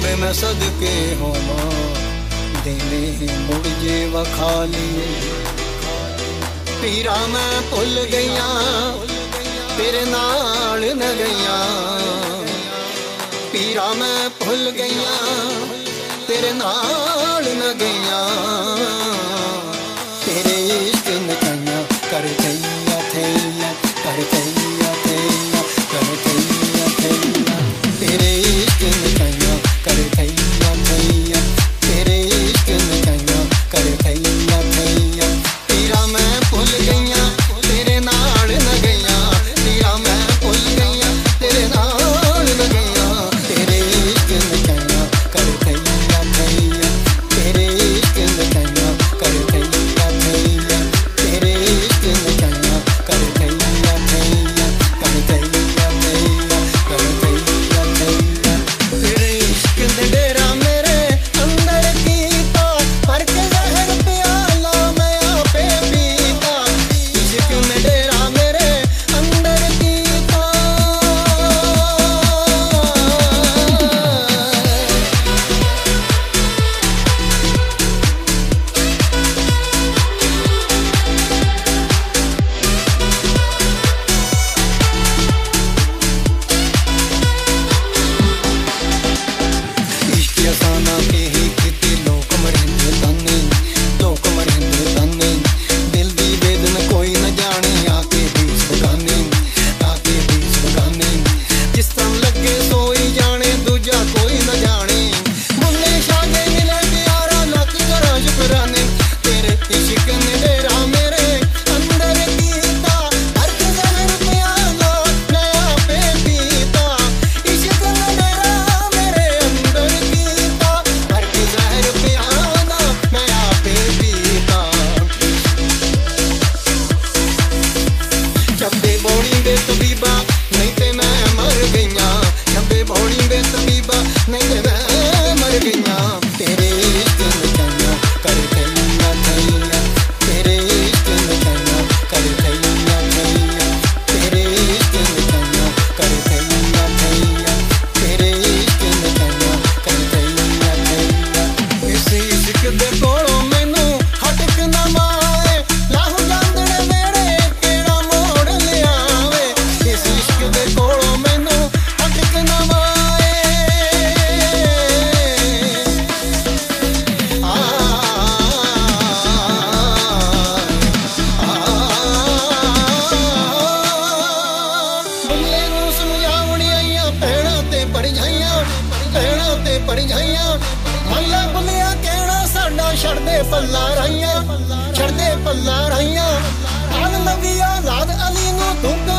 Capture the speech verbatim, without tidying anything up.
भावे मैं सदके होवा देने मुड़ जे वखाली। पीरा मैं भुल गईया तेरे नाल न गईया, पीरा मैं भुल गईया तेरे नाल न गईया। तेरे इश्क नचाइया कर गईया थैया, कर गईया थैया, कर गईया थैया। तेरे इश्क नचाइया कर गईया थैया, तेरे इश्क नचाइया कर गईया थैया। पीरा मैं भुल गईया तेरे नाल न गईया, पीरा मैं भुल गईया तेरे नाल न गईया। तेरे इश्क नचाइया कर गईया थैया, तेरे इश्क नचाइया कर गईया थैया, तेरे इश्क नचाइया कर गईया थैया, कर गईया थैया, कर गईया थैया। तेरे इश्क दे डेरा मेरे अंदर कीता, भर के जहर प्याला मैं आपे पीता। इश्क में डेरा मेरे अंदर कीता। इश्क असाना के ही किते लोक मरेंदे ताने, लोक मरेंदे ताने। दिल दी वेदन कोई न जाने आके बीच बगाने, आके बीच बगाने। जिस तरह लगे सोई जाने दूजा कोई न जाने। मुन्ने शागे मिले प्यारा लख करा शुकराने। तेरे इश्क ने डेरा मेरे अंदर कीता, हर के जहर प्याला मैं आपे पीता। इश्क ने डेरा मेरे अंदर कीता, हर के जहर प्याला मैं आपे पीता। शब्दे बौड़ी बे तबीबा नहीं ते मैं मर गईया, शब्दे बौड़ी बे तबीबा नहीं ते मैं मर गईया। तेरे इश्क नचाइया कर गईया थैया, तेरे इश्क नचाइया कर गईया थैया, तेरे इश्क नचाइया कर गईया थैया, तेरे इश्क नचाइया कर गईया थैया। इस इश्क दे कोलों मैनू हटक ना माए, लाहू जांदड़े मेरे केड़ा मोड़ लियावे। इस इश्क दे कोलों मैनू हटक ना माए। आ बुल्ले नू समझावणी आईया भैणां ते भरजाइयां, भैणां ते भरजाइयां। मल्ला बुल्लिया कहना साडा छड़दे पल्ला राइयां, छड़दे पल्ला राइयां। आल नबी आजाद अली नू तू